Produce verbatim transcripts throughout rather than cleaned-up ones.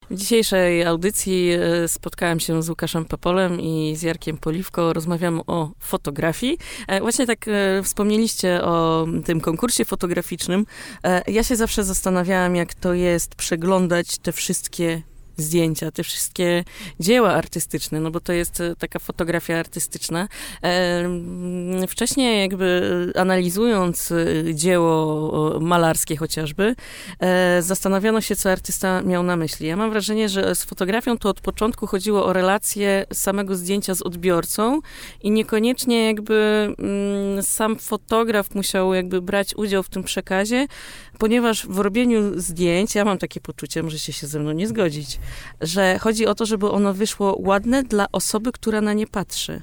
W dzisiejszej audycji spotkałam się z Łukaszem Pepolem i z Jarkiem Poliwko. Rozmawiamy o fotografii. Właśnie tak wspomnieliście o tym konkursie fotograficznym. Ja się zawsze zastanawiałam, jak to jest przeglądać te wszystkie zdjęcia, te wszystkie dzieła artystyczne, no bo to jest taka fotografia artystyczna. Wcześniej jakby analizując dzieło malarskie chociażby, zastanawiano się, co artysta miał na myśli. Ja mam wrażenie, że z fotografią to od początku chodziło o relację samego zdjęcia z odbiorcą i niekoniecznie jakby sam fotograf musiał jakby brać udział w tym przekazie, ponieważ w robieniu zdjęć, ja mam takie poczucie, możecie się ze mną nie zgodzić, że chodzi o to, żeby ono wyszło ładne dla osoby, która na nie patrzy.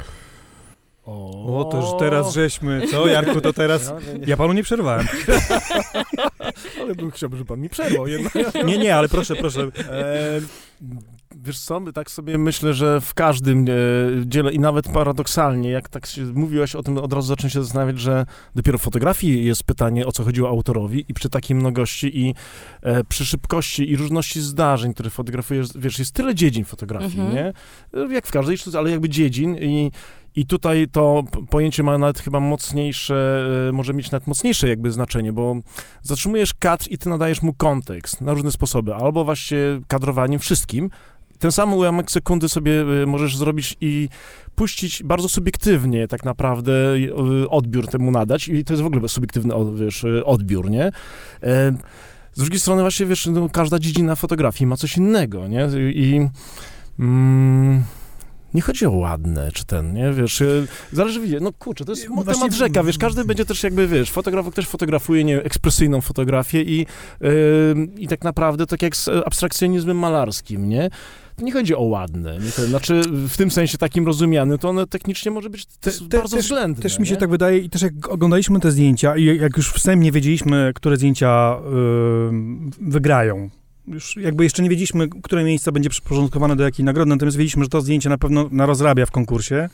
O, o to już teraz żeśmy, co Jarku, to teraz, ja, nie, nie. ja panu nie przerwałem. Ale bym chciał, żeby pan mi przerwał. nie, nie, ale proszę, proszę. E, wiesz co, tak sobie myślę, że w każdym e, dziele i nawet paradoksalnie, jak tak się mówiłaś o tym, od razu zacząłem się zastanawiać, że dopiero w fotografii jest pytanie, o co chodziło autorowi i przy takiej mnogości i e, przy szybkości i różności zdarzeń, które fotografujesz, wiesz, jest tyle dziedzin fotografii, mhm. nie? Jak w każdej sztuce, ale jakby dziedzin i I tutaj to pojęcie ma nawet chyba mocniejsze, może mieć nawet mocniejsze jakby znaczenie, bo zatrzymujesz kadr i ty nadajesz mu kontekst na różne sposoby, albo właśnie kadrowaniem wszystkim. Ten sam ułamek sekundy sobie możesz zrobić i puścić bardzo subiektywnie tak naprawdę odbiór temu nadać i to jest w ogóle subiektywny, wiesz, odbiór, nie? Z drugiej strony właśnie, wiesz, no, każda dziedzina fotografii ma coś innego, nie? I... Mm, nie chodzi o ładne, czy ten, nie, wiesz, zależy, no kurczę, to jest no temat właśnie... rzeka, wiesz, każdy będzie też jakby, wiesz, fotograf też fotografuje, nie, ekspresyjną fotografię i, yy, i tak naprawdę tak jak z abstrakcjonizmem malarskim, nie, to nie chodzi o ładne, nie, to znaczy w tym sensie takim rozumianym, to one technicznie może być te, te, bardzo też, względne. Też mi się nie? tak wydaje i też jak oglądaliśmy te zdjęcia i jak już wstępnie wiedzieliśmy, które zdjęcia yy, wygrają, już jakby jeszcze nie wiedzieliśmy, które miejsce będzie przyporządkowane do jakiej nagrody, natomiast wiedzieliśmy, że to zdjęcie na pewno narozrabia w konkursie,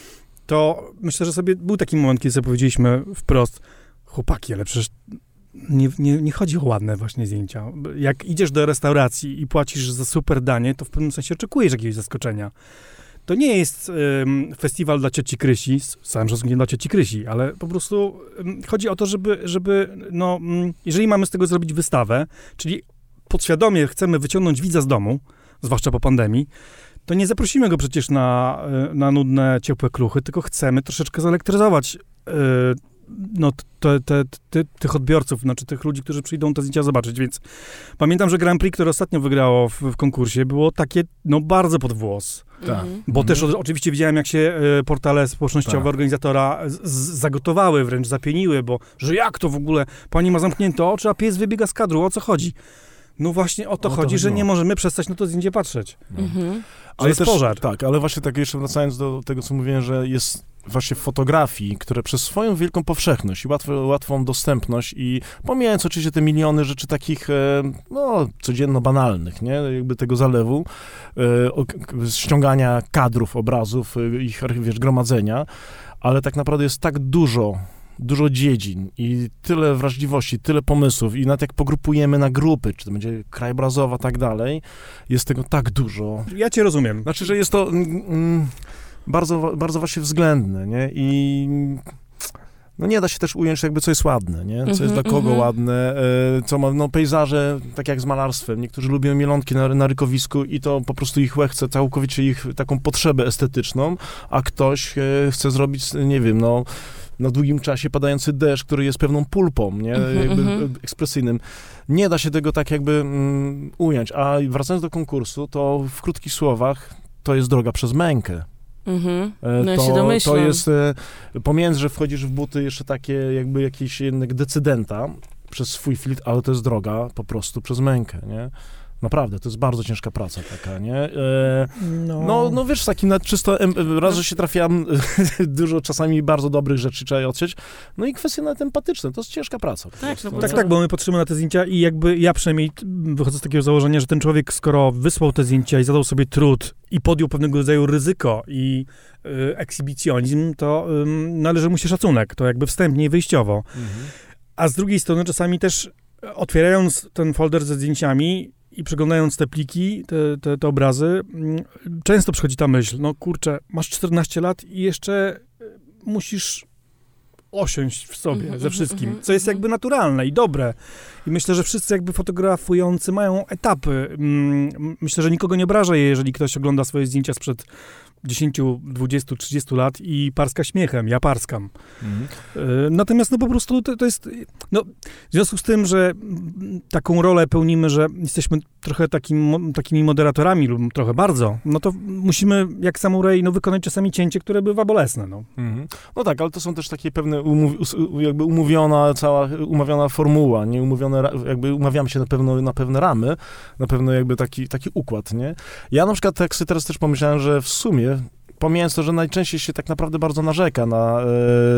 to myślę, że sobie był taki moment, kiedy sobie powiedzieliśmy wprost, chłopaki, ale przecież nie, nie, nie chodzi o ładne właśnie zdjęcia. Jak idziesz do restauracji i płacisz za super danie, to w pewnym sensie oczekujesz jakiegoś zaskoczenia. To nie jest ym, festiwal dla cioci Krysi, z całym szacunkiem dla cioci Krysi, ale po prostu ym, chodzi o to, żeby, żeby no, ym, jeżeli mamy z tego zrobić wystawę, czyli podświadomie chcemy wyciągnąć widza z domu, zwłaszcza po pandemii, to nie zaprosimy go przecież na, na nudne, ciepłe kluchy, tylko chcemy troszeczkę zelektryzować yy, no, te, te, te, tych odbiorców, znaczy tych ludzi, którzy przyjdą te zdjęcia zobaczyć, więc pamiętam, że Grand Prix, które ostatnio wygrało w, w konkursie, było takie, no, bardzo pod włos. Tak. Bo Mhm. też o, oczywiście widziałem, jak się y, portale społecznościowe tak. organizatora z, z, zagotowały, wręcz zapieniły, bo, że jak to w ogóle, pani ma zamknięte oczy, a pies wybiega z kadru, o co chodzi? No właśnie o to o chodzi, to że nie możemy przestać na to zdjęcie patrzeć. No. Mhm. Że ale jest też, pożar. Tak, ale właśnie tak jeszcze wracając do tego, co mówiłem, że jest właśnie fotografii, które przez swoją wielką powszechność i łatwo, łatwą dostępność i pomijając oczywiście te miliony rzeczy takich, no, codzienno banalnych, nie, jakby tego zalewu, e, ściągania kadrów, obrazów, ich, wiesz, gromadzenia, ale tak naprawdę jest tak dużo dużo dziedzin i tyle wrażliwości, tyle pomysłów i nawet jak pogrupujemy na grupy, czy to będzie krajobrazowa, tak dalej, jest tego tak dużo. Ja cię rozumiem. Znaczy, że jest to mm, bardzo, bardzo właśnie względne, nie? I no nie da się też ująć jakby, co jest ładne, nie? Co mm-hmm, jest dla kogo mm-hmm. ładne, e, co ma, no pejzaże, tak jak z malarstwem. Niektórzy lubią mielonki na, na rykowisku i to po prostu ich łechce, całkowicie ich taką potrzebę estetyczną, a ktoś e, chce zrobić, nie wiem, no na długim czasie padający deszcz, który jest pewną pulpą, nie? Mm-hmm, jakby mm-hmm. ekspresyjnym. Nie da się tego tak jakby mm, ująć. A wracając do konkursu, to w krótkich słowach to jest droga przez mękę. Mhm. No to, ja się domyślam. To jest, e, pomiędzy, że wchodzisz w buty jeszcze takie jakby jakiś jednak decydenta przez swój filtr, ale to jest droga po prostu przez mękę, nie? Naprawdę, to jest bardzo ciężka praca taka, nie? E, no. no, no wiesz, taki na czysto, em, raz, że się trafiam, dużo czasami bardzo dobrych rzeczy trzeba otrzeć, no i kwestie nawet empatyczne, to jest ciężka praca. Tak, no bo tak, tak, bo my patrzymy na te zdjęcia i jakby ja przynajmniej wychodzę z takiego założenia, że ten człowiek, skoro wysłał te zdjęcia i zadał sobie trud i podjął pewnego rodzaju ryzyko i y, ekshibicjonizm, to y, należy mu się szacunek, to jakby wstępnie i wyjściowo. Mhm. A z drugiej strony czasami też otwierając ten folder ze zdjęciami, i przeglądając te pliki, te, te, te obrazy, często przychodzi ta myśl, no kurczę, masz czternaście lat i jeszcze musisz osiąść w sobie Mm-hmm, ze wszystkim, mm-hmm, co jest jakby naturalne i dobre. I myślę, że wszyscy jakby fotografujący mają etapy. Myślę, że nikogo nie obraża, jeżeli ktoś ogląda swoje zdjęcia sprzed dziesięć, dwadzieścia, trzydzieści lat i parska śmiechem, ja parskam. Mhm. Natomiast no po prostu to, to jest, no w związku z tym, że taką rolę pełnimy, że jesteśmy trochę takim, takimi moderatorami lub trochę bardzo, no to musimy jak samuraj no wykonać czasami cięcie, które bywa bolesne. No, mhm. No tak, ale to są też takie pewne umów, jakby umówiona cała, umawiana formuła, nie umówione, jakby umawiamy się na, pewno, na pewne ramy, na pewno jakby taki, taki układ, nie? Ja na przykład tak sobie teraz też pomyślałem, że w sumie pomijając to, że najczęściej się tak naprawdę bardzo narzeka na, e,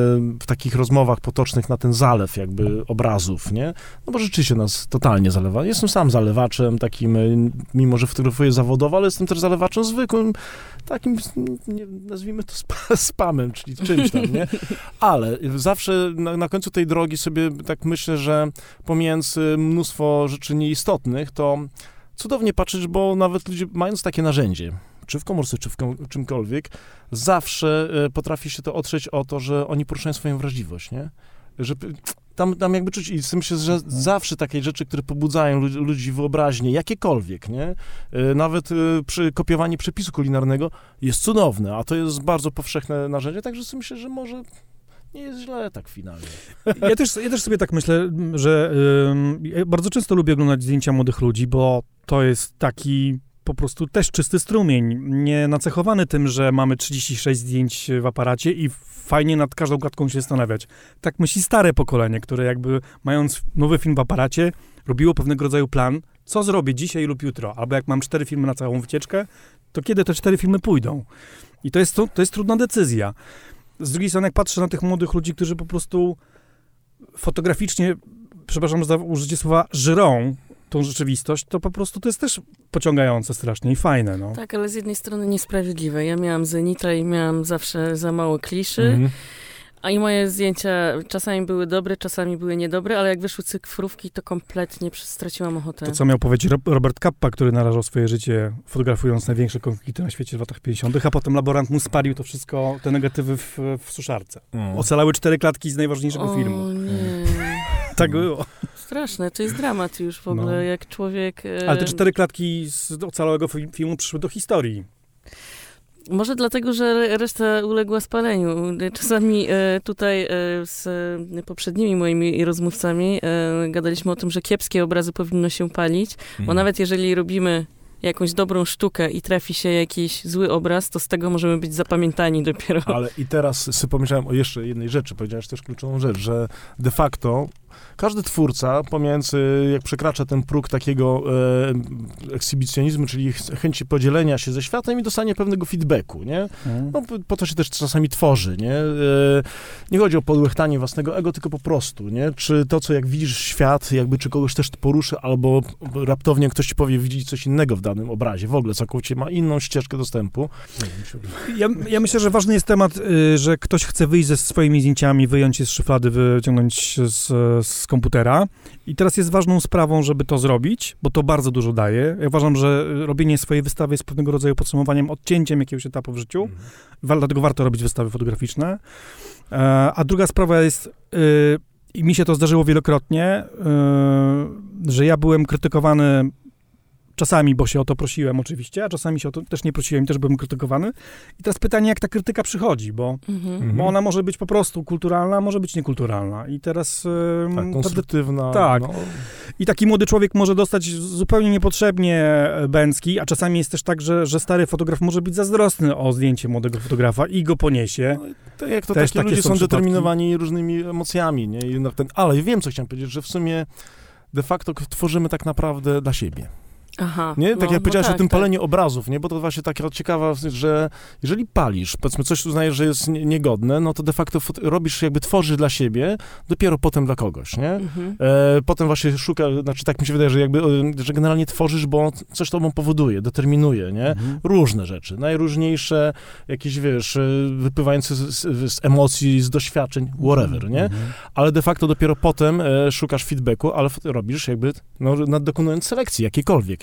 w takich rozmowach potocznych na ten zalew jakby obrazów, nie? No bo rzeczywiście nas totalnie zalewa. Jestem sam zalewaczem takim, mimo że fotografuję zawodowo, ale jestem też zalewaczem zwykłym, takim, nie, nazwijmy to sp- spamem, czyli czymś tam, nie? Ale zawsze na, na końcu tej drogi sobie tak myślę, że pomijając mnóstwo rzeczy nieistotnych, to cudownie patrzeć, bo nawet ludzie mając takie narzędzie, czy w komórce, czy w kom- czymkolwiek, zawsze y, potrafi się to otrzeć o to, że oni poruszają swoją wrażliwość, nie? Że tam, tam jakby czuć, i myślę, że zawsze takie rzeczy, które pobudzają ludzi, ludzi wyobraźnię, jakiekolwiek, nie? Y, nawet y, przy kopiowaniu przepisu kulinarnego jest cudowne, a to jest bardzo powszechne narzędzie, także sobie myślę, że może nie jest źle tak finalnie. Ja też, ja też sobie tak myślę, że y, ja bardzo często lubię oglądać zdjęcia młodych ludzi, bo to jest taki po prostu też czysty strumień, nie nacechowany tym, że mamy trzydzieści sześć zdjęć w aparacie i fajnie nad każdą klatką się zastanawiać. Tak myśli stare pokolenie, które jakby mając nowy film w aparacie, robiło pewnego rodzaju plan, co zrobię dzisiaj lub jutro, albo jak mam cztery filmy na całą wycieczkę, to kiedy te cztery filmy pójdą? I to jest, to, to jest trudna decyzja. Z drugiej strony, jak patrzę na tych młodych ludzi, którzy po prostu fotograficznie, przepraszam za użycie słowa, żrą tą rzeczywistość, to po prostu to jest też pociągające strasznie i fajne, no. Tak, ale z jednej strony niesprawiedliwe. Ja miałam Zenita i miałam zawsze za mało kliszy, mm-hmm. a i moje zdjęcia czasami były dobre, czasami były niedobre, ale jak wyszły cyfrówki, to kompletnie straciłam ochotę. To, co miał powiedzieć Robert Capa, który narażał swoje życie fotografując największe konflikty na świecie w latach pięćdziesiątych, a potem laborant mu spalił to wszystko, te negatywy w, w suszarce. Mm. Ocalały cztery klatki z najważniejszego o, filmu. Nie. Tak było. Straszne, to jest dramat już w ogóle, no. Jak człowiek... E... Ale te cztery klatki z ocalałego filmu przyszły do historii. Może dlatego, że reszta uległa spaleniu. Czasami e, tutaj e, z poprzednimi moimi rozmówcami e, gadaliśmy o tym, że kiepskie obrazy powinno się palić, mhm. bo nawet jeżeli robimy jakąś dobrą sztukę i trafi się jakiś zły obraz, to z tego możemy być zapamiętani dopiero. Ale i teraz sobie pomyślałem o jeszcze jednej rzeczy, powiedziałeś też kluczową rzecz, że de facto każdy twórca, pomiędzy jak przekracza ten próg takiego e, ekshibicjonizmu, czyli chęci podzielenia się ze światem i dostanie pewnego feedbacku, nie? Mm. No, po, po to się też czasami tworzy, nie? E, nie chodzi o podłechtanie własnego ego, tylko po prostu, nie? Czy to, co jak widzisz świat, jakby czy kogoś też poruszy, albo raptownie ktoś ci powie, widzi coś innego w danym obrazie, w ogóle całkowicie ma inną ścieżkę dostępu. Ja, ja myślę, że ważny jest temat, y, że ktoś chce wyjść ze swoimi zdjęciami, wyjąć je z szuflady, wyciągnąć z, z komputera i teraz jest ważną sprawą, żeby to zrobić, bo to bardzo dużo daje. Ja uważam, że robienie swojej wystawy jest pewnego rodzaju podsumowaniem, odcięciem jakiegoś etapu w życiu, mm. dlatego warto robić wystawy fotograficzne. E, a druga sprawa jest, y, i mi się to zdarzyło wielokrotnie, y, że ja byłem krytykowany czasami, bo się o to prosiłem oczywiście, a czasami się o to też nie prosiłem i też byłem krytykowany. I teraz pytanie, jak ta krytyka przychodzi, bo, mm-hmm. bo ona może być po prostu kulturalna, może być niekulturalna. I teraz... Tak, konstruktywna. Tak. No. I taki młody człowiek może dostać zupełnie niepotrzebnie bęcki, a czasami jest też tak, że, że stary fotograf może być zazdrosny o zdjęcie młodego fotografa i go poniesie. No, to jak to też takie ludzie są, są determinowani różnymi emocjami, nie? I ten, ale wiem, co chciałem powiedzieć, że w sumie de facto tworzymy tak naprawdę dla siebie. Aha, nie? Tak no, jak powiedziałeś tak, o tym tak. paleniu obrazów, nie? Bo to właśnie taka ciekawa, że jeżeli palisz, powiedzmy coś uznajesz, że jest niegodne, no to de facto fot- robisz, jakby tworzysz dla siebie, dopiero potem dla kogoś, nie? Mhm. E, potem właśnie szukasz, znaczy tak mi się wydaje, że jakby, że generalnie tworzysz, bo coś tobą powoduje, determinuje, nie? Mhm. Różne rzeczy, najróżniejsze, jakieś, wiesz, wypływające z, z, z emocji, z doświadczeń, whatever, nie? Mhm. Ale de facto dopiero potem e, szukasz feedbacku, ale robisz jakby, no, dokonując selekcji jakiejkolwiek,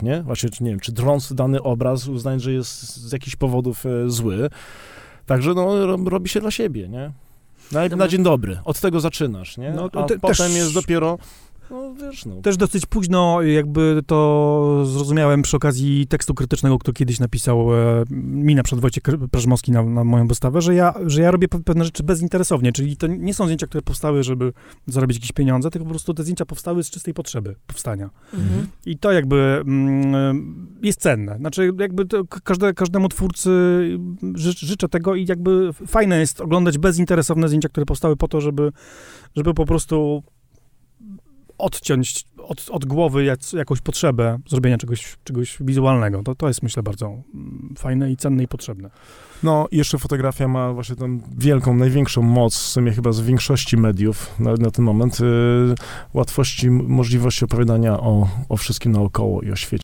tak, nie? Właśnie, czy, nie wiem, czy drąc dany obraz, uznać, że jest z jakichś powodów e, zły. Także no, ro, robi się dla siebie, nie? Na, na dzień dobry. Od tego zaczynasz, nie? No, A te, potem też... jest dopiero... No, wiesz, no. Też dosyć późno jakby to zrozumiałem przy okazji tekstu krytycznego, który kiedyś napisał e, mi na przykład Wojciech Prażmowski na, na moją wystawę, że ja, że ja robię pewne rzeczy bezinteresownie, czyli to nie są zdjęcia, które powstały, żeby zarobić jakieś pieniądze, tylko po prostu te zdjęcia powstały z czystej potrzeby powstania. Mhm. I to jakby mm, jest cenne. Znaczy jakby to każde, każdemu twórcy ży, życzę tego i jakby fajne jest oglądać bezinteresowne zdjęcia, które powstały po to, żeby, żeby po prostu odciąć od, od głowy jak, jakąś potrzebę zrobienia czegoś, czegoś wizualnego. To, to jest, myślę, bardzo fajne i cenne i potrzebne. No i jeszcze fotografia ma właśnie tą wielką, największą moc, w sumie chyba z większości mediów na, na ten moment, yy, łatwości, możliwości opowiadania o, o wszystkim naokoło i o świecie.